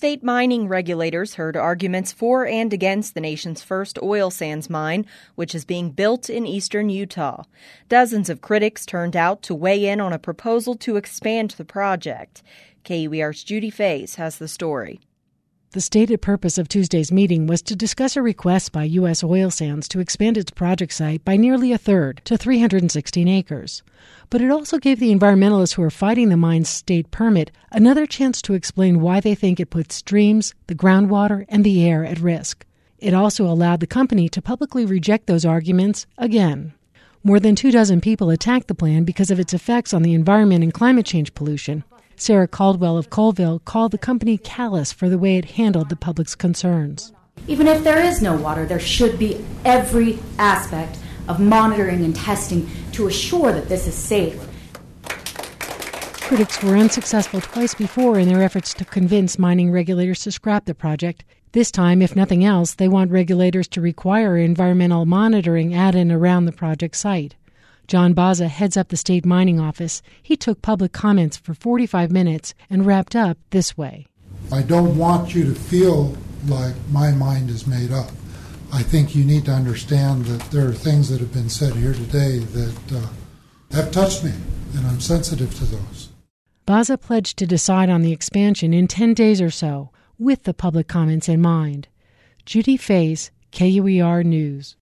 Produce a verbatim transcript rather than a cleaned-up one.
State mining regulators heard arguments for and against the nation's first oil sands mine, which is being built in eastern Utah. Dozens of critics turned out to weigh in on a proposal to expand the project. K U E R's Judy Faze has the story. The stated purpose of Tuesday's meeting was to discuss a request by U S Oil Sands to expand its project site by nearly a third to three hundred sixteen acres. But it also gave the environmentalists who are fighting the mine's state permit another chance to explain why they think it puts streams, the groundwater, and the air at risk. It also allowed the company to publicly reject those arguments again. More than two dozen people attacked the plan because of its effects on the environment and climate change pollution. Sarah Caldwell of Colville called the company callous for the way it handled the public's concerns. Even if there is no water, there should be every aspect of monitoring and testing to assure that this is safe. Critics were unsuccessful twice before in their efforts to convince mining regulators to scrap the project. This time, if nothing else, they want regulators to require environmental monitoring at and around the project site. John Baza heads up the state mining office. He took public comments for forty-five minutes and wrapped up this way. I don't want you to feel like my mind is made up. I think you need to understand that there are things that have been said here today that uh, have touched me, and I'm sensitive to those. Baza pledged to decide on the expansion in ten days or so, with the public comments in mind. Judy Faze, K U E R News.